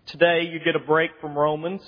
Today you get a break from Romans.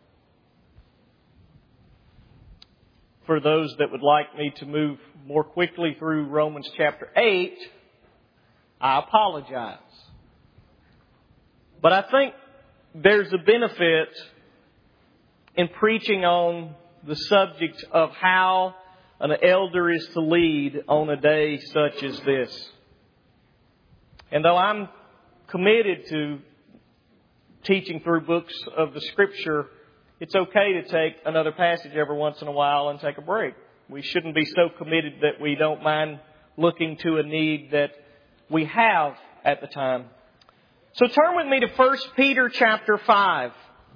For those that would like me to move more quickly through Romans chapter 8, I apologize. But I think there's a benefit in preaching on the subject of how an elder is to lead on a day such as this. And though I'm committed to teaching through books of the Scripture, it's okay to take another passage every once in a while and take a break. We shouldn't be so committed that we don't mind looking to a need that we have at the time. So turn with me to 1 Peter chapter 5.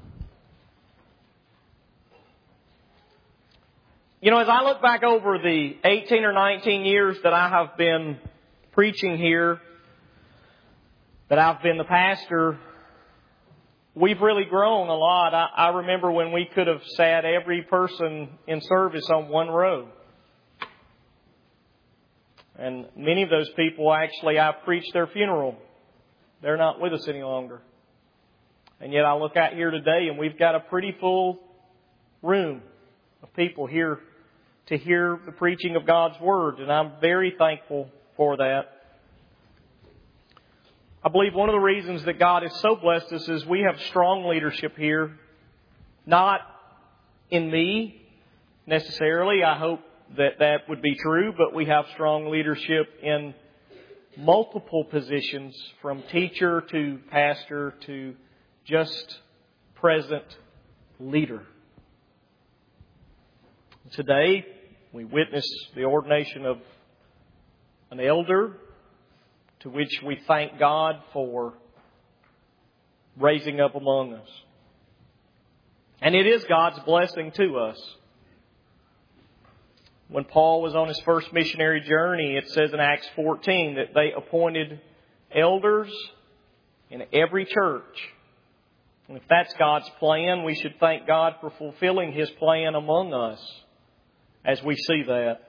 You know, as I look back over the 18 or 19 years that I have been preaching here, that I've been the pastor, we've really grown a lot. I remember when we could have sat every person in service on one row. And many of those people, actually, I preached their funeral. They're not with us any longer. And yet I look out here today and we've got a pretty full room of people here to hear the preaching of God's Word. And I'm very thankful for that. I believe one of the reasons that God has so blessed us is we have strong leadership here. Not in me necessarily. I hope that would be true. But we have strong leadership in multiple positions, from teacher to pastor to just present leader. Today, we witness the ordination of an elder, to which we thank God for raising up among us. And it is God's blessing to us. When Paul was on his first missionary journey, it says in Acts 14 that they appointed elders in every church. And if that's God's plan, we should thank God for fulfilling His plan among us as we see that.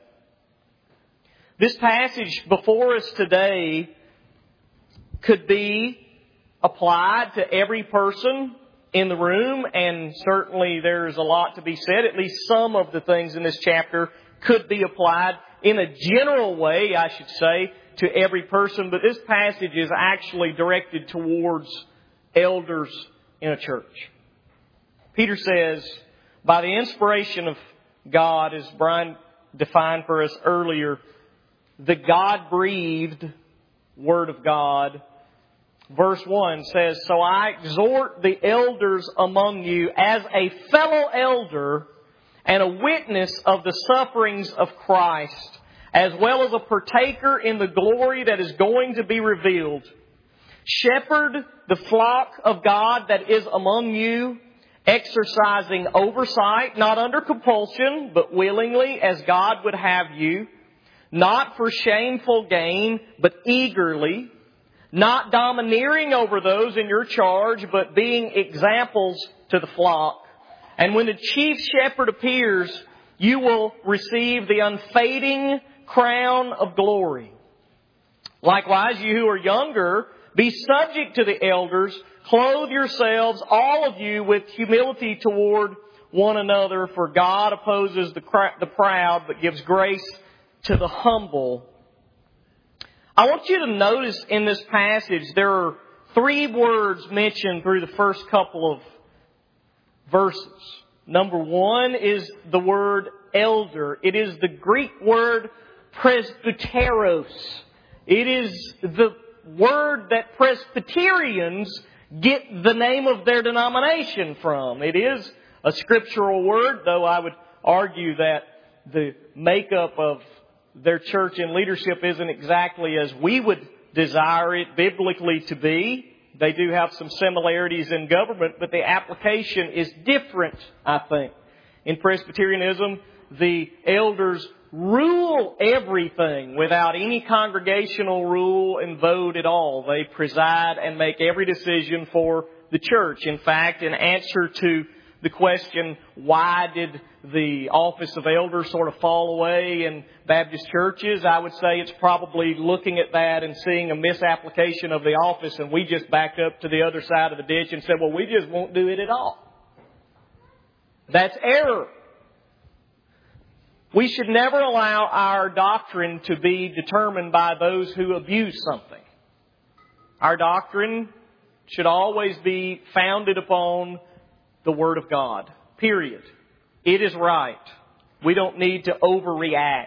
This passage before us today could be applied to every person in the room, and certainly there's a lot to be said. At least some of the things in this chapter could be applied in a general way, I should say, to every person. But this passage is actually directed towards elders in a church. Peter says, by the inspiration of God, as Brian defined for us earlier, the God-breathed Word of God. Verse 1 says, so I exhort the elders among you as a fellow elder and a witness of the sufferings of Christ, as well as a partaker in the glory that is going to be revealed. Shepherd the flock of God that is among you, exercising oversight, not under compulsion, but willingly, as God would have you, not for shameful gain, but eagerly, not domineering over those in your charge, but being examples to the flock. And when the chief shepherd appears, you will receive the unfading crown of glory. Likewise, you who are younger, be subject to the elders. Clothe yourselves, all of you, with humility toward one another. For God opposes the proud, but gives grace to the humble. I want you to notice in this passage there are three words mentioned through the first couple of verses. Number one is the word elder. It is the Greek word presbyteros. It is the word that Presbyterians get the name of their denomination from. It is a scriptural word, though I would argue that the makeup of their church and leadership isn't exactly as we would desire it biblically to be. They do have some similarities in government, but the application is different, I think. In Presbyterianism, the elders rule everything without any congregational rule and vote at all. They preside and make every decision for the church. In fact, in answer to the question, why did the office of elder sort of fall away in Baptist churches, I would say it's probably looking at that and seeing a misapplication of the office, and we just backed up to the other side of the ditch and said, well, we just won't do it at all. That's error. We should never allow our doctrine to be determined by those who abuse something. Our doctrine should always be founded upon the Word of God. Period. It is right. We don't need to overreact.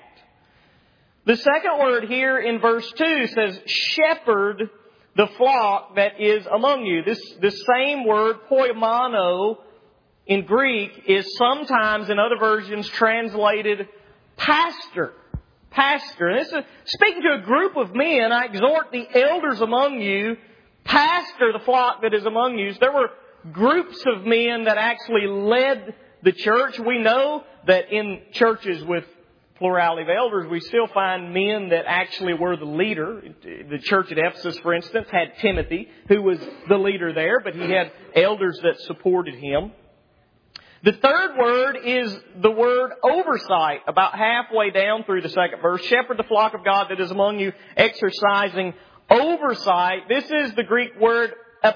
The second word here in verse 2 says, shepherd the flock that is among you. This same word, poimano, in Greek is sometimes in other versions translated pastor. Pastor. And this is speaking to a group of men. I exhort the elders among you, pastor the flock that is among you. So there were groups of men that actually led the church. We know that in churches with plurality of elders, we still find men that actually were the leader. The church at Ephesus, for instance, had Timothy, who was the leader there, but he had elders that supported him. The third word is the word oversight, about halfway down through the second verse. Shepherd the flock of God that is among you, exercising oversight. This is the Greek word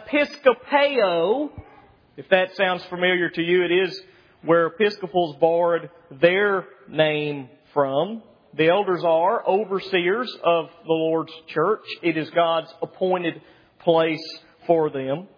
episkopeo. If that sounds familiar to you, it is where Episcopals borrowed their name from. The elders are overseers of the Lord's church. It is God's appointed place for them.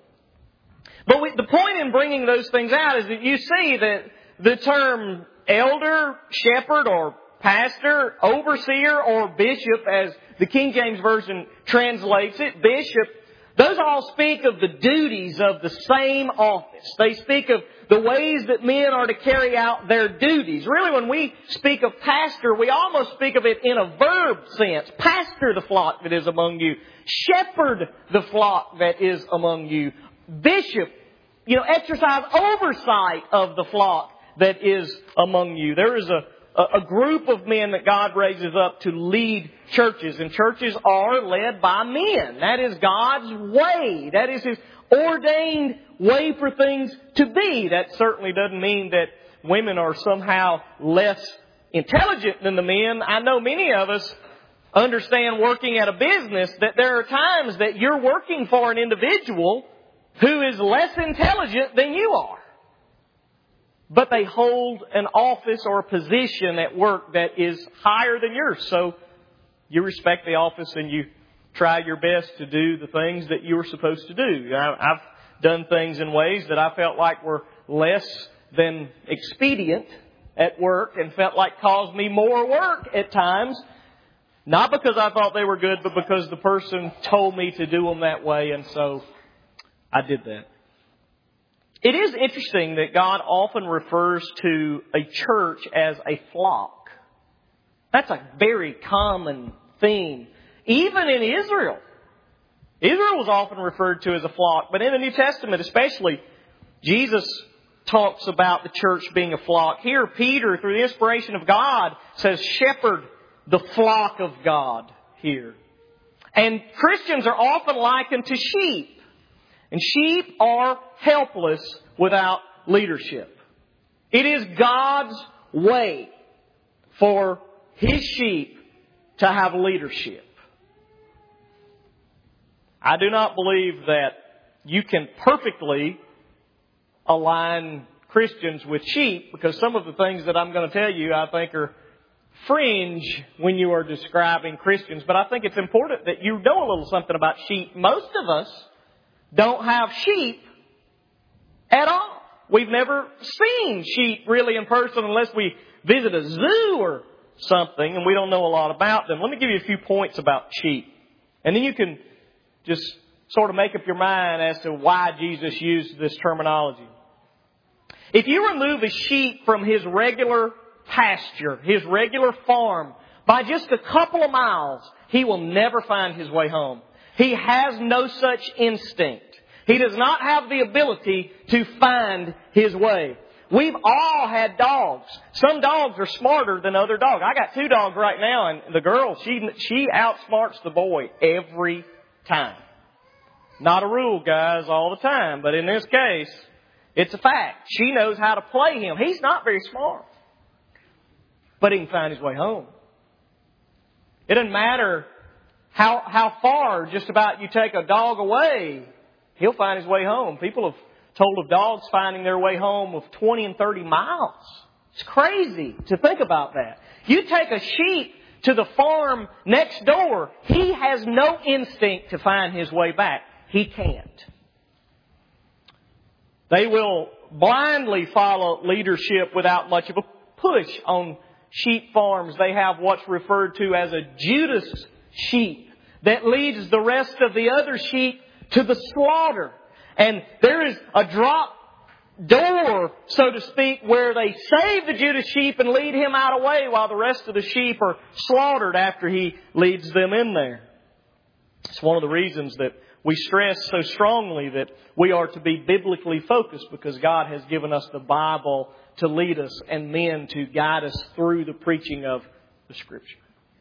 But the point in bringing those things out is that you see that the term elder, shepherd, or pastor, overseer, or bishop, as the King James Version translates it, bishop, those all speak of the duties of the same office. They speak of the ways that men are to carry out their duties. Really, when we speak of pastor, we almost speak of it in a verb sense. Pastor the flock that is among you. Shepherd the flock that is among you. Bishop, exercise oversight of the flock that is among you. There is a group of men that God raises up to lead churches, and churches are led by men. That is God's way. That is His ordained way for things to be. That certainly doesn't mean that women are somehow less intelligent than the men. I know many of us understand working at a business that there are times that you're working for an individual who is less intelligent than you are. But they hold an office or a position at work that is higher than yours. So you respect the office and you try your best to do the things that you were supposed to do. I've done things in ways that I felt like were less than expedient at work and felt like caused me more work at times. Not because I thought they were good, but because the person told me to do them that way, and so I did that. It is interesting that God often refers to a church as a flock. That's a very common theme. Even in Israel. Israel was often referred to as a flock, but in the New Testament especially, Jesus talks about the church being a flock. Here, Peter, through the inspiration of God, says, shepherd the flock of God here. And Christians are often likened to sheep. And sheep are helpless without leadership. It is God's way for His sheep to have leadership. I do not believe that you can perfectly align Christians with sheep, because some of the things that I'm going to tell you I think are fringe when you are describing Christians. But I think it's important that you know a little something about sheep. Most of us don't have sheep at all. We've never seen sheep really in person unless we visit a zoo or something, and we don't know a lot about them. Let me give you a few points about sheep. And then you can just sort of make up your mind as to why Jesus used this terminology. If you remove a sheep from his regular pasture, his regular farm, by just a couple of miles, he will never find his way home. He has no such instinct. He does not have the ability to find his way. We've all had dogs. Some dogs are smarter than other dogs. I got 2 dogs right now, and the girl, she outsmarts the boy every time. Not a rule, guys, all the time. But in this case, It's a fact. She knows how to play him. He's not very smart. But he can find his way home. It doesn't matter how far just about you take a dog away, he'll find his way home. People have told of dogs finding their way home of 20 and 30 miles. It's crazy to think about that. You take a sheep to the farm next door, he has no instinct to find his way back. He can't. They will blindly follow leadership without much of a push. On sheep farms, they have what's referred to as a Judas sheep that leads the rest of the other sheep to the slaughter. And there is a drop door, so to speak, where they save the Judas sheep and lead him out of the way while the rest of the sheep are slaughtered after he leads them in there. It's one of the reasons that we stress so strongly that we are to be biblically focused, because God has given us the Bible to lead us and men to guide us through the preaching of the Scripture.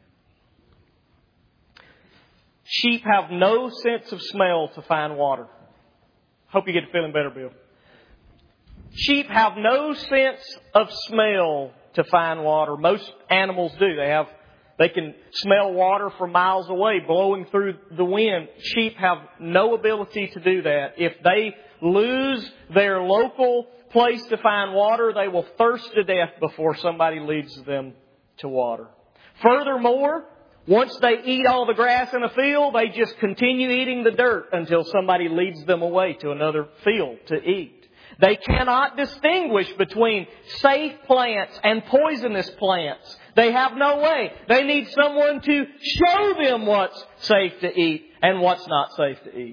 Sheep have no sense of smell to find water. Hope you get feeling better, Bill. Sheep have no sense of smell to find water. Most animals do. They can smell water from miles away, blowing through the wind. Sheep have no ability to do that. If they lose their local place to find water, they will thirst to death before somebody leads them to water. Furthermore, once they eat all the grass in a field, they just continue eating the dirt until somebody leads them away to another field to eat. They cannot distinguish between safe plants and poisonous plants. They have no way. They need someone to show them what's safe to eat and what's not safe to eat.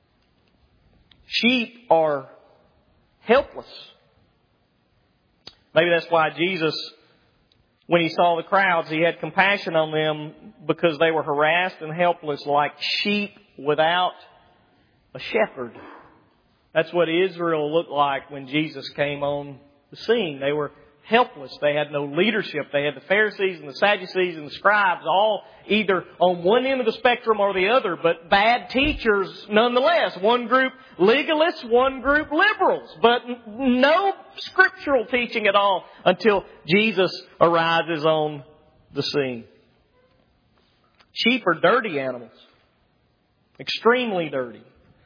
Sheep are helpless. Maybe that's why Jesus, when He saw the crowds, He had compassion on them, because they were harassed and helpless like sheep without a shepherd. That's what Israel looked like when Jesus came on the scene. They were helpless. They had no leadership. They had the Pharisees and the Sadducees and the scribes all either on one end of the spectrum or the other, but bad teachers nonetheless. One group legalists, one group liberals, but no scriptural teaching at all until Jesus arises on the scene. Sheep are dirty animals. Extremely dirty.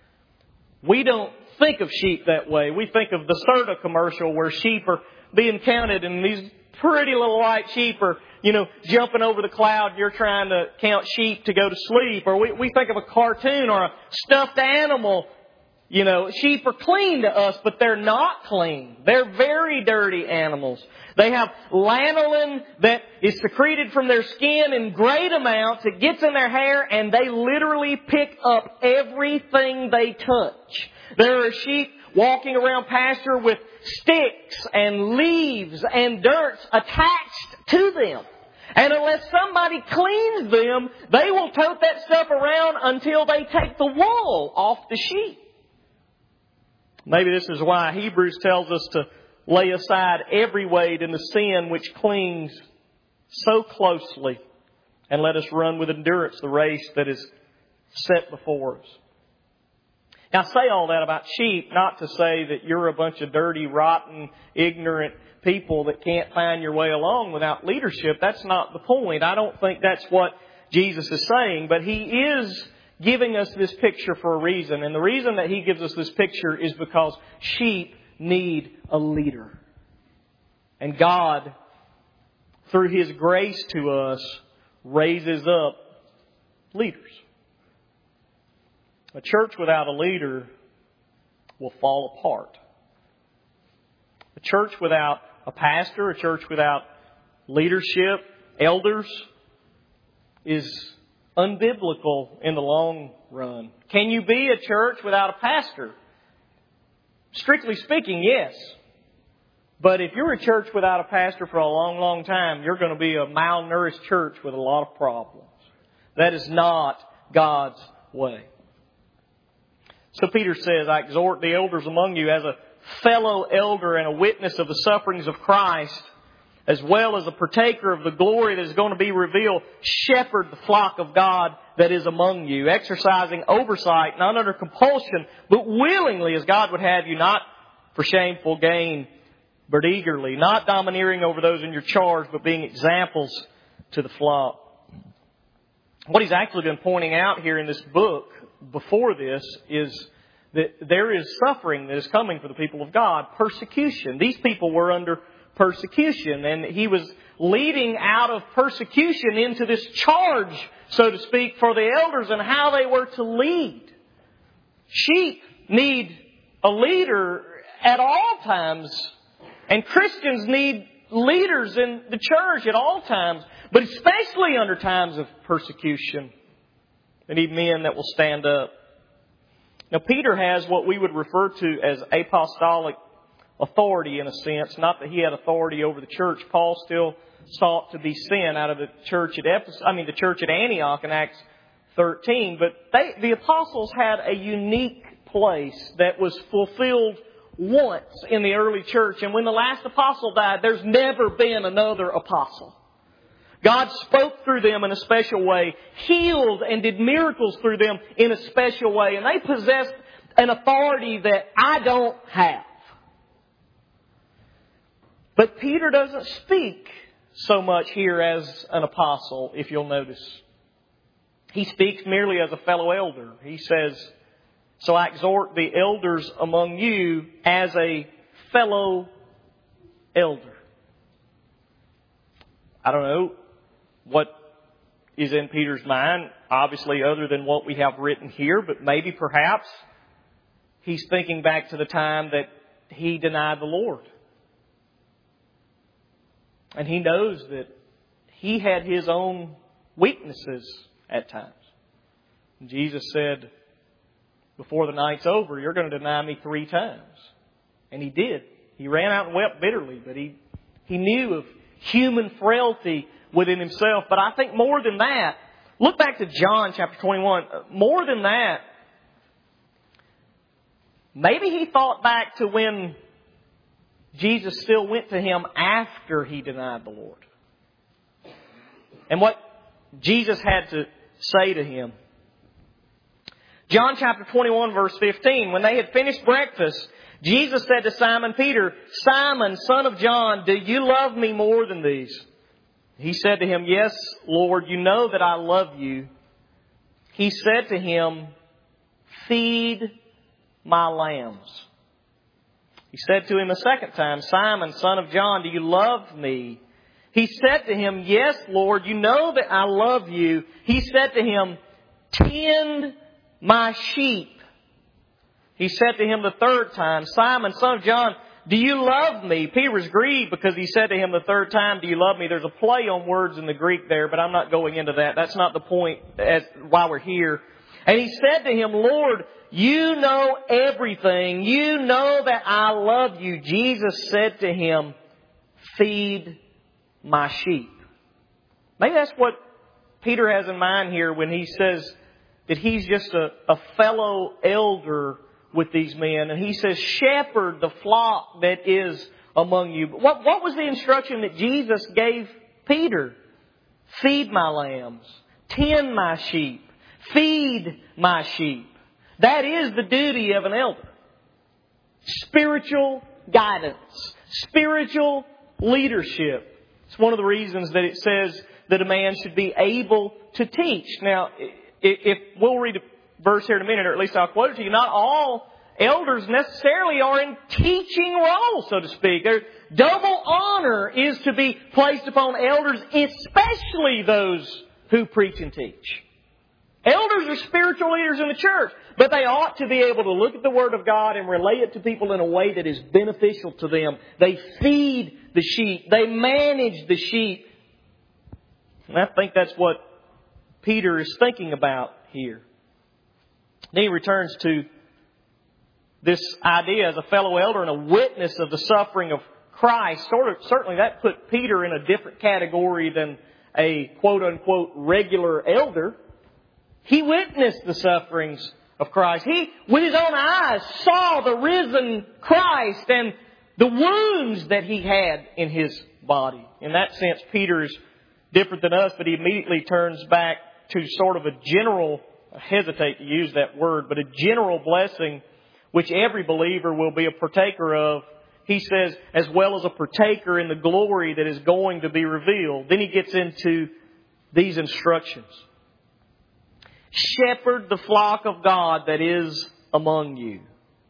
We don't think of sheep that way. We think of the Serta commercial where sheep are being counted and these pretty little white sheep are, jumping over the cloud. You're trying to count sheep to go to sleep. Or we think of a cartoon or a stuffed animal. Sheep are clean to us, but they're not clean. They're very dirty animals. They have lanolin that is secreted from their skin in great amounts. It gets in their hair and they literally pick up everything they touch. There are sheep walking around pasture with sticks and leaves and dirt attached to them. And unless somebody cleans them, they will tote that stuff around until they take the wool off the sheep. Maybe this is why Hebrews tells us to lay aside every weight and the sin which clings so closely, and let us run with endurance the race that is set before us. Now, I say all that about sheep, not to say that you're a bunch of dirty, rotten, ignorant people that can't find your way along without leadership. That's not the point. I don't think that's what Jesus is saying, but He is giving us this picture for a reason. And the reason that He gives us this picture is because sheep need a leader. And God, through His grace to us, raises up leaders. A church without a leader will fall apart. A church without a pastor, a church without leadership, elders, is unbiblical in the long run. Can you be a church without a pastor? Strictly speaking, yes. But if you're a church without a pastor for a long, long time, you're going to be a malnourished church with a lot of problems. That is not God's way. So Peter says, I exhort the elders among you as a fellow elder and a witness of the sufferings of Christ, as well as a partaker of the glory that is going to be revealed, shepherd the flock of God that is among you, exercising oversight, not under compulsion, but willingly as God would have you, not for shameful gain, but eagerly, not domineering over those in your charge, but being examples to the flock. What he's actually been pointing out here in this book before this is that there is suffering that is coming for the people of God. Persecution. These people were under persecution, and he was leading out of persecution into this charge, so to speak, for the elders and how they were to lead. Sheep need a leader at all times, and Christians need leaders in the church at all times, but especially under times of persecution. They need men that will stand up. Now, Peter has what we would refer to as apostolic authority in a sense. Not that he had authority over the church. Paul still sought to be sent out of the church at the church at Antioch in Acts 13. But the apostles had a unique place that was fulfilled once in the early church. And when the last apostle died, there's never been another apostle. God spoke through them in a special way, healed and did miracles through them in a special way. And they possessed an authority that I don't have. But Peter doesn't speak so much here as an apostle, if you'll notice. He speaks merely as a fellow elder. He says, so I exhort the elders among you as a fellow elder. I don't know what is in Peter's mind, obviously other than what we have written here, but maybe perhaps he's thinking back to the time that he denied the Lord. And he knows that he had his own weaknesses at times. And Jesus said, before the night's over, you're going to deny me 3 times. And he did. He ran out and wept bitterly, but he knew of human frailty within himself. But I think more than that, look back to John chapter 21. More than that, maybe he thought back to when Jesus still went to him after he denied the Lord. And what Jesus had to say to him. John chapter 21 verse 15. When they had finished breakfast, Jesus said to Simon Peter, Simon, son of John, do you love me more than these? He said to him, yes, Lord, you know that I love you. He said to him, feed my lambs. He said to him a second time, Simon, son of John, do you love me? He said to him, yes, Lord, you know that I love you. He said to him, tend my sheep. He said to him the third time, Simon, son of John, do you love me? Peter was grieved because he said to him the third time, do you love me? There's a play on words in the Greek there, but I'm not going into that. That's not the point why we're here. And he said to him, Lord, you know everything. You know that I love you. Jesus said to him, feed my sheep. Maybe that's what Peter has in mind here when he says that he's just a fellow elder with these men. And he says, shepherd the flock that is among you. What was the instruction that Jesus gave Peter? Feed my lambs. Tend my sheep. Feed my sheep. That is the duty of an elder. Spiritual guidance. Spiritual leadership. It's one of the reasons that it says that a man should be able to teach. Now, if we'll read a verse here in a minute, or at least I'll quote it to you, not all elders necessarily are in teaching roles, so to speak. Double honor is to be placed upon elders, especially those who preach and teach. Elders are spiritual leaders in the church, but they ought to be able to look at the Word of God and relay it to people in a way that is beneficial to them. They feed the sheep. They manage the sheep. And I think that's what Peter is thinking about here. Then he returns to this idea as a fellow elder and a witness of the suffering of Christ. Certainly that put Peter in a different category than a quote-unquote regular elder. He witnessed the sufferings of Christ. He, with his own eyes, saw the risen Christ and the wounds that he had in his body. In that sense, Peter is different than us, but he immediately turns back to sort of a general, I hesitate to use that word, but a general blessing which every believer will be a partaker of. He says, as well as a partaker in the glory that is going to be revealed. Then he gets into these instructions. Shepherd the flock of God that is among you.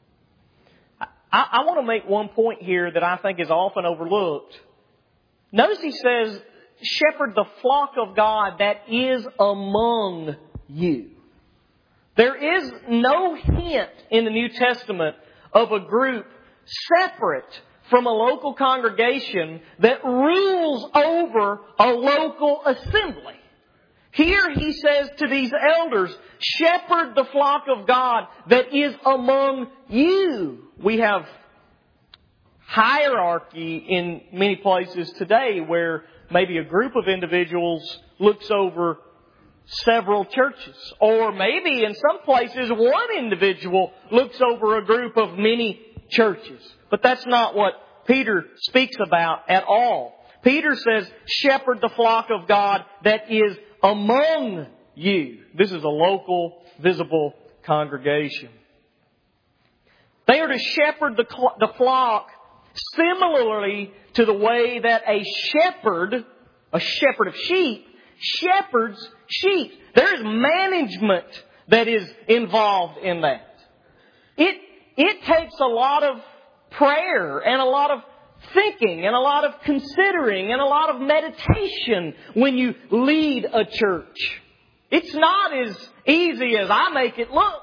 I want to make one point here that I think is often overlooked. Notice he says, shepherd the flock of God that is among you. There is no hint in the New Testament of a group separate from a local congregation that rules over a local assembly. Here he says to these elders, shepherd the flock of God that is among you. We have hierarchy in many places today where maybe a group of individuals looks over several churches. Or maybe in some places one individual looks over a group of many churches. But that's not what Peter speaks about at all. Peter says, shepherd the flock of God that is among you. This is a local, visible congregation. They are to shepherd the flock similarly to the way that a shepherd of sheep, shepherds sheep. There is management that is involved in that. It takes a lot of prayer and a lot of thinking and a lot of considering and a lot of meditation when you lead a church. It's not as easy as I make it look.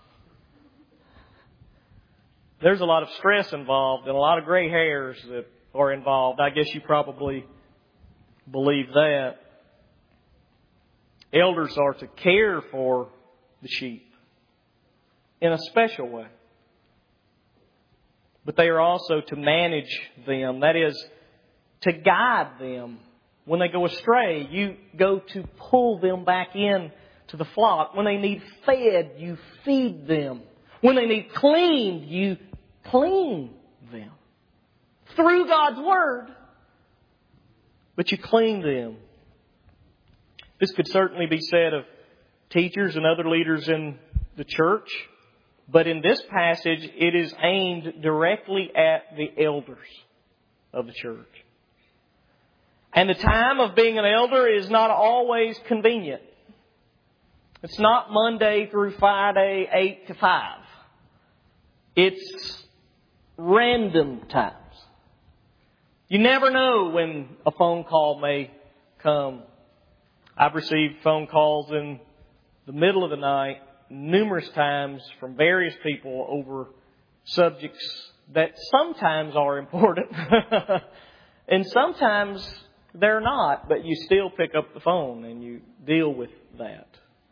There's a lot of stress involved and a lot of gray hairs that are involved. I guess you probably believe that. Elders are to care for the sheep in a special way. But they are also to manage them. That is, to guide them. When they go astray, you go to pull them back in to the flock. When they need fed, you feed them. When they need cleaned, you clean them. Through God's Word. But you clean them. This could certainly be said of teachers and other leaders in the church. But in this passage, it is aimed directly at the elders of the church. And the time of being an elder is not always convenient. It's not Monday through Friday, 8 to 5. It's random times. You never know when a phone call may come. I've received phone calls in the middle of the night numerous times from various people over subjects that sometimes are important and sometimes they're not, but you still pick up the phone and you deal with that.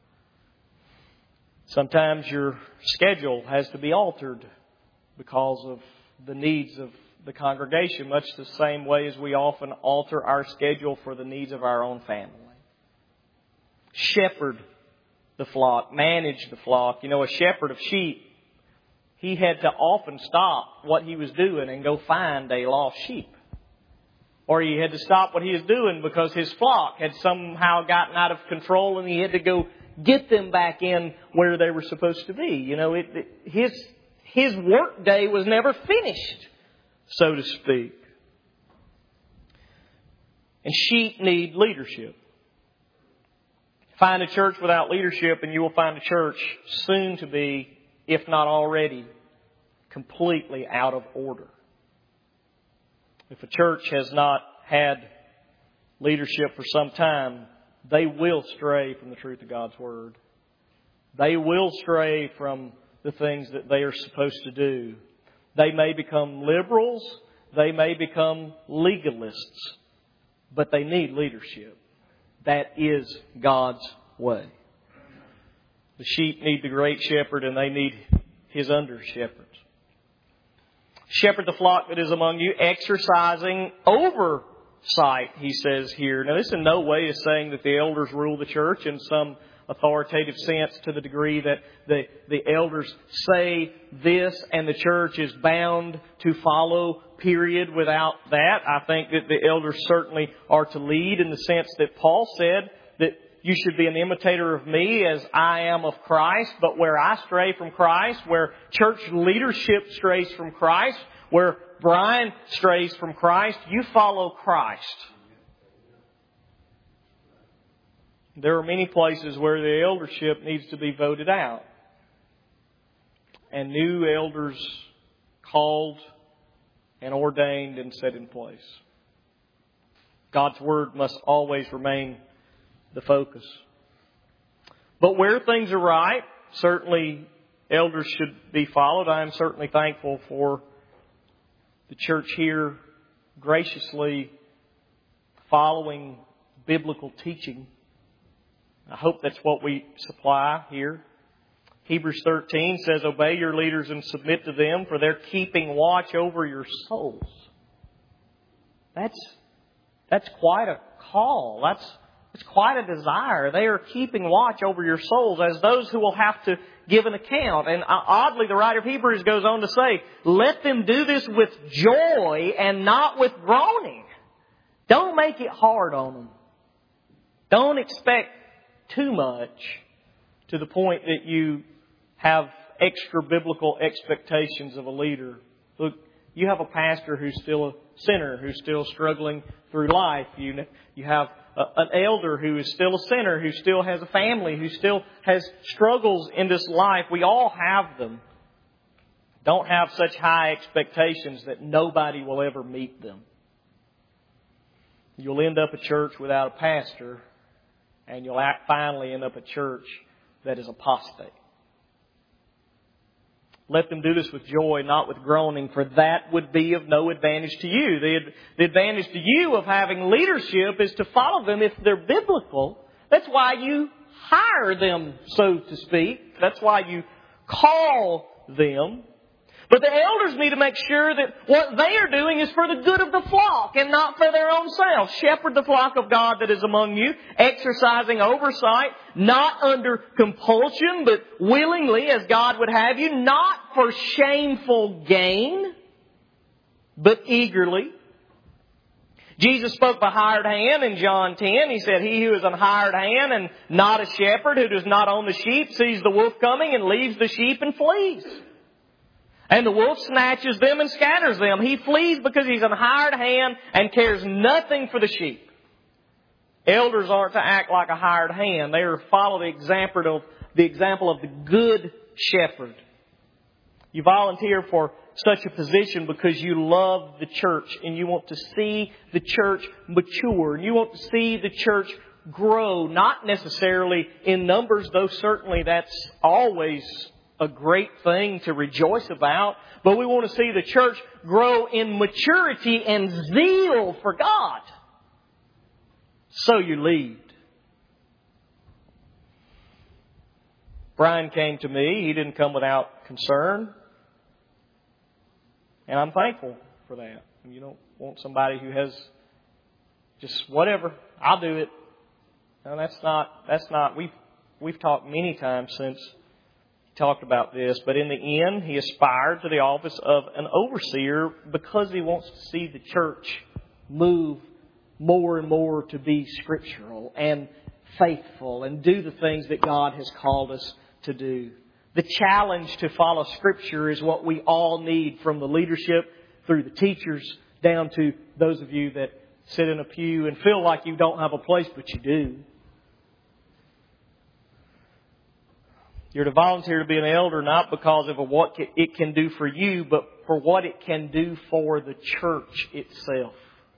Sometimes your schedule has to be altered because of the needs of the congregation, much the same way as we often alter our schedule for the needs of our own family. Shepherd the flock, manage the flock. You know, a shepherd of sheep, he had to often stop what he was doing and go find a lost sheep. Or he had to stop what he was doing because his flock had somehow gotten out of control and he had to go get them back in where they were supposed to be. You know, his work day was never finished, so to speak. And sheep need leadership. Find a church without leadership and you will find a church soon to be, if not already, completely out of order. If a church has not had leadership for some time, they will stray from the truth of God's Word. They will stray from the things that they are supposed to do. They may become liberals. They may become legalists. But they need leadership. That is God's way. The sheep need the great shepherd and they need his under-shepherds. Shepherd the flock that is among you, exercising oversight, he says here. Now, this in no way is saying that the elders rule the church in some authoritative sense to the degree that the elders say this and the church is bound to follow, period, without that. I think that the elders certainly are to lead in the sense that Paul said that you should be an imitator of me as I am of Christ. But where I stray from Christ, where church leadership strays from Christ, where Brian strays from Christ, you follow Christ. There are many places where the eldership needs to be voted out. And new elders called and ordained and set in place. God's Word must always remain the focus. But where things are right, certainly elders should be followed. I am certainly thankful for the church here graciously following biblical teaching. I hope that's what we supply here. Hebrews 13 says, obey your leaders and submit to them, for they're keeping watch over your souls. That's quite a call. That's quite a desire. They are keeping watch over your souls as those who will have to give an account. And oddly, the writer of Hebrews goes on to say, let them do this with joy and not with groaning. Don't make it hard on them. Don't expect too much to the point that you have extra biblical expectations of a leader. Look, you have a pastor who's still a sinner, who's still struggling through life. You have an elder who is still a sinner, who still has a family, who still has struggles in this life. We all have them. Don't have such high expectations that nobody will ever meet them. You'll end up a church without a pastor, and you'll finally end up a church that is apostate. Let them do this with joy, not with groaning, for that would be of no advantage to you. The advantage to you of having leadership is to follow them if they're biblical. That's why you hire them, so to speak. That's why you call them. But the elders need to make sure that what they are doing is for the good of the flock and not for their own selves. Shepherd the flock of God that is among you, exercising oversight, not under compulsion, but willingly as God would have you, not for shameful gain, but eagerly. Jesus spoke by hired hand in John 10. He said, he who is an hired hand and not a shepherd, who does not own the sheep, sees the wolf coming and leaves the sheep and flees. And the wolf snatches them and scatters them. He flees because he's an hired hand and cares nothing for the sheep. Elders aren't to act like a hired hand. They are to follow the example of the good shepherd. You volunteer for such a position because you love the church and you want to see the church mature. And you want to see the church grow, not necessarily in numbers, though certainly that's always a great thing to rejoice about. But we want to see the church grow in maturity and zeal for God. So you lead. Brian came to me. He didn't come without concern. And I'm thankful for that. You don't want somebody who has just whatever, I'll do it. No, that's not, we've talked many times since talked about this, but in the end, he aspired to the office of an overseer because he wants to see the church move more and more to be scriptural and faithful and do the things that God has called us to do. The challenge to follow Scripture is what we all need, from the leadership through the teachers down to those of you that sit in a pew and feel like you don't have a place, but you do. You're to volunteer to be an elder not because of what it can do for you, but for what it can do for the church itself.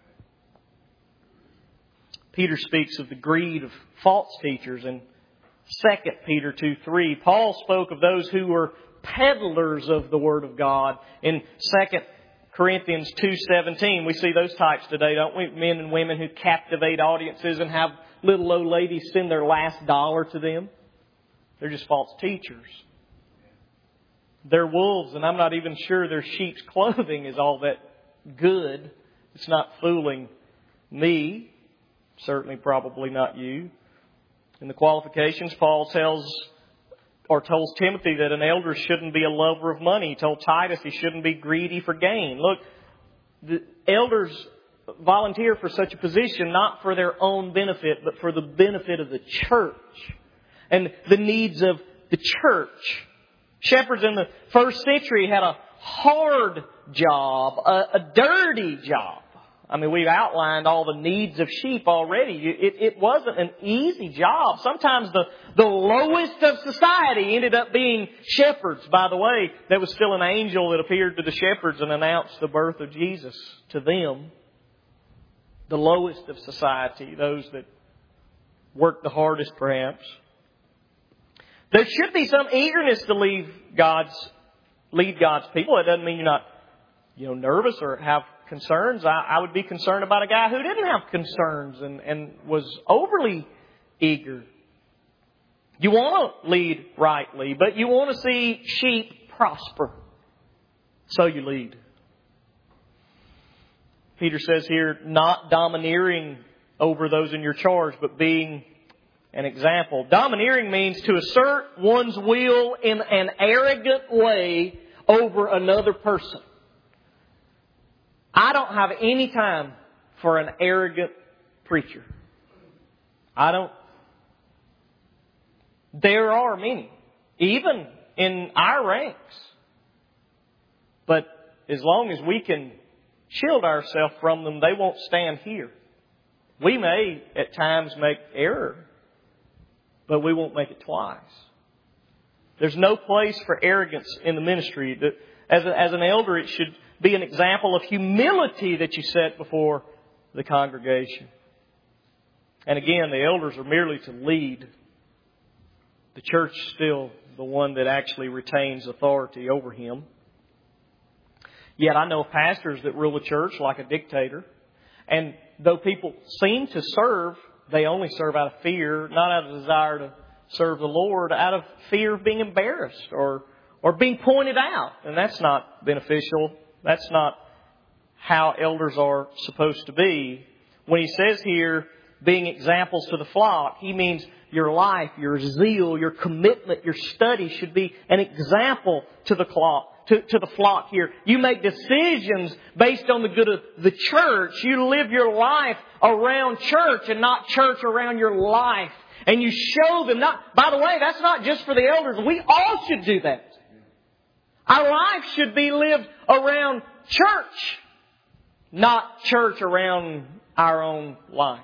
Peter speaks of the greed of false teachers in 2 Peter 2:3. Paul spoke of those who were peddlers of the Word of God in 2 Corinthians 2:17. We see those types today, don't we? Men and women who captivate audiences and have little old ladies send their last dollar to them. They're just false teachers. They're wolves, and I'm not even sure their sheep's clothing is all that good. It's not fooling me. Certainly probably not you. In the qualifications, Paul tells Timothy that an elder shouldn't be a lover of money. He told Titus he shouldn't be greedy for gain. Look, the elders volunteer for such a position, not for their own benefit, but for the benefit of the church and the needs of the church. Shepherds in the first century had a hard job, a dirty job. I mean, we've outlined all the needs of sheep already. It wasn't an easy job. Sometimes the lowest of society ended up being shepherds. By the way, there was still an angel that appeared to the shepherds and announced the birth of Jesus to them. The lowest of society, those that worked the hardest perhaps. There should be some eagerness to lead God's people. It doesn't mean you're not, nervous or have concerns. I would be concerned about a guy who didn't have concerns and was overly eager. You want to lead rightly, but you want to see sheep prosper. So you lead. Peter says here, not domineering over those in your charge, but being an example. Domineering means to assert one's will in an arrogant way over another person. I don't have any time for an arrogant preacher. I don't. There are many, even in our ranks. But as long as we can shield ourselves from them, they won't stand here. We may at times make error, but we won't make it twice. There's no place for arrogance in the ministry. As an elder, it should be an example of humility that you set before the congregation. And again, the elders are merely to lead. The church is still the one that actually retains authority over him. Yet I know pastors that rule a church like a dictator. And though people seem to serve, they only serve out of fear, not out of desire to serve the Lord, out of fear of being embarrassed or being pointed out. And that's not beneficial. That's not how elders are supposed to be. When he says here, being examples to the flock, he means your life, your zeal, your commitment, your study should be an example to the flock here. You make decisions based on the good of the church. You live your life around church and not church around your life. And you show them by the way, that's not just for the elders. We all should do that. Our life should be lived around church, not church around our own life.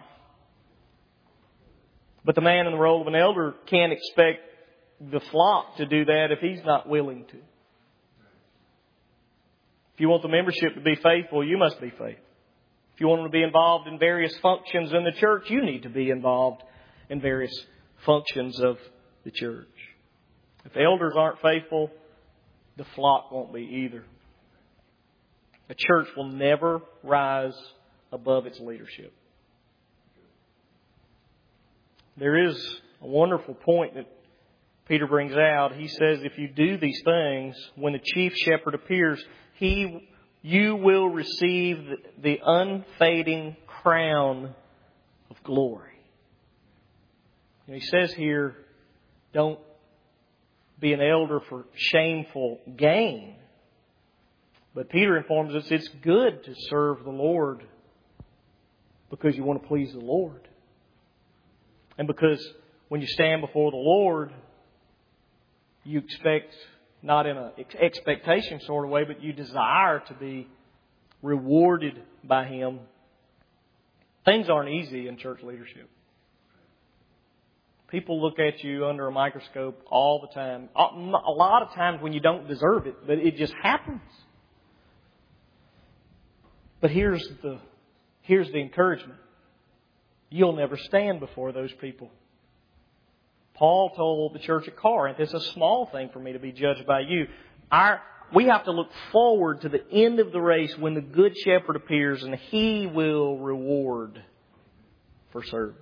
But the man in the role of an elder can't expect the flock to do that if he's not willing to. If you want the membership to be faithful, you must be faithful. If you want them to be involved in various functions in the church, you need to be involved in various functions of the church. If the elders aren't faithful, the flock won't be either. A church will never rise above its leadership. There is a wonderful point that Peter brings out. He says, if you do these things, when the chief shepherd appears, you will receive the unfading crown of glory. And he says here, don't be an elder for shameful gain. But Peter informs us it's good to serve the Lord because you want to please the Lord. And because when you stand before the Lord, you expect, not in an expectation sort of way, but you desire to be rewarded by Him. Things aren't easy in church leadership. People look at you under a microscope all the time. A lot of times when you don't deserve it, but it just happens. But here's the encouragement. You'll never stand before those people. Paul told the church at Corinth, it's a small thing for me to be judged by you. We have to look forward to the end of the race when the good shepherd appears and he will reward for service.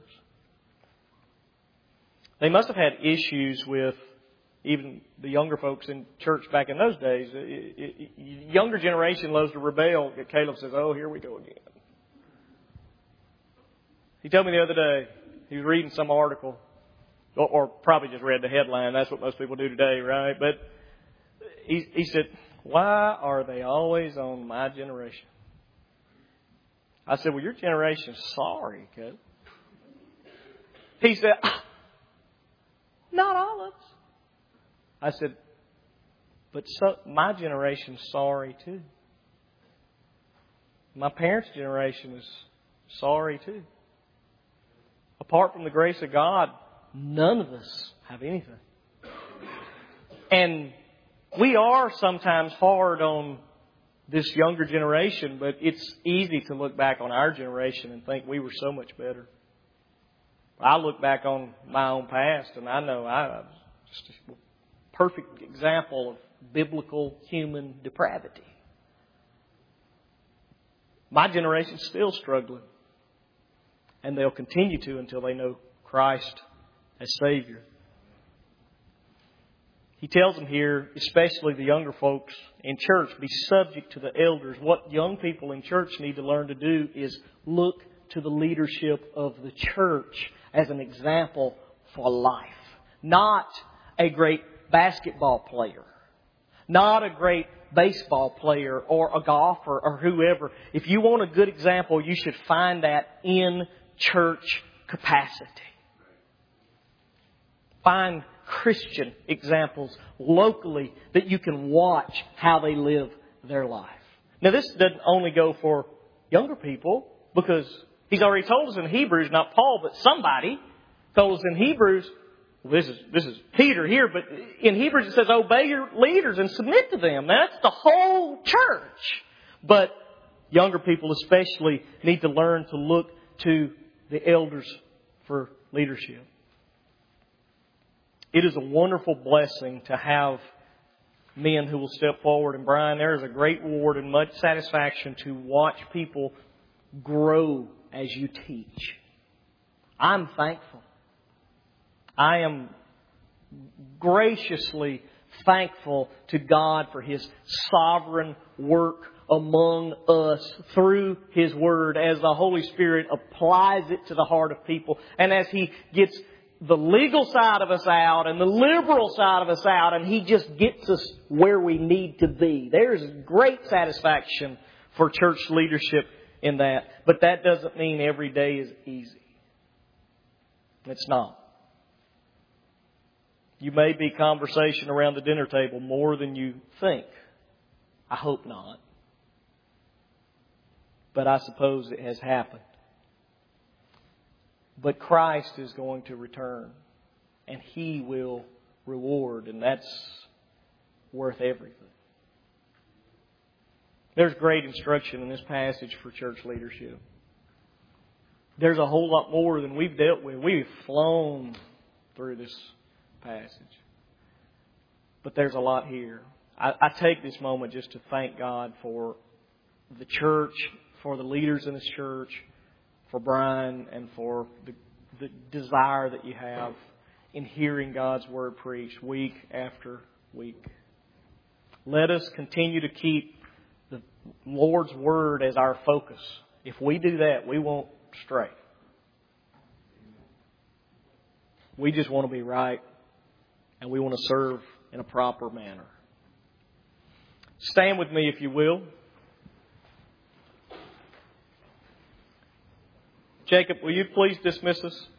They must have had issues with even the younger folks in church back in those days. Younger generation loves to rebel. Caleb says, oh, here we go again. He told me the other day, he was reading some article, or probably just read the headline. That's what most people do today, right? But he said, why are they always on my generation? I said, well, your generation's sorry, kid. He said, not all of us. I said, but my generation's sorry too. My parents' generation is sorry too. Apart from the grace of God, none of us have anything. And we are sometimes hard on this younger generation, but it's easy to look back on our generation and think we were so much better. I look back on my own past and I know I was just a perfect example of biblical human depravity. My generation's still struggling. And they'll continue to until they know Christ as Savior. He tells them here, especially the younger folks in church, be subject to the elders. What young people in church need to learn to do is look to the leadership of the church as an example for life. Not a great basketball player. Not a great baseball player or a golfer or whoever. If you want a good example, you should find that in church capacity. Find Christian examples locally that you can watch how they live their life. Now this doesn't only go for younger people, because he's already told us in Hebrews, not Paul, but somebody told us in Hebrews. Well, this is Peter here, but in Hebrews it says, obey your leaders and submit to them. Now, that's the whole church. But younger people especially need to learn to look to the elders for leadership. It is a wonderful blessing to have men who will step forward. And Brian, there is a great reward and much satisfaction to watch people grow as you teach. I'm thankful. I am graciously thankful to God for His sovereign work among us through His Word as the Holy Spirit applies it to the heart of people, and as He gets the legal side of us out and the liberal side of us out, and He just gets us where we need to be. There's great satisfaction for church leadership in that. But that doesn't mean every day is easy. It's not. You may be conversation around the dinner table more than you think. I hope not. But I suppose it has happened. But Christ is going to return. And He will reward. And that's worth everything. There's great instruction in this passage for church leadership. There's a whole lot more than we've dealt with. We've flown through this passage. But there's a lot here. I take this moment just to thank God for the church, for the leaders in this church, for Brian, and for the desire that you have in hearing God's Word preached week after week. Let us continue to keep the Lord's Word as our focus. If we do that, we won't stray. We just want to be right, and we want to serve in a proper manner. Stand with me if you will. Jacob, will you please dismiss us?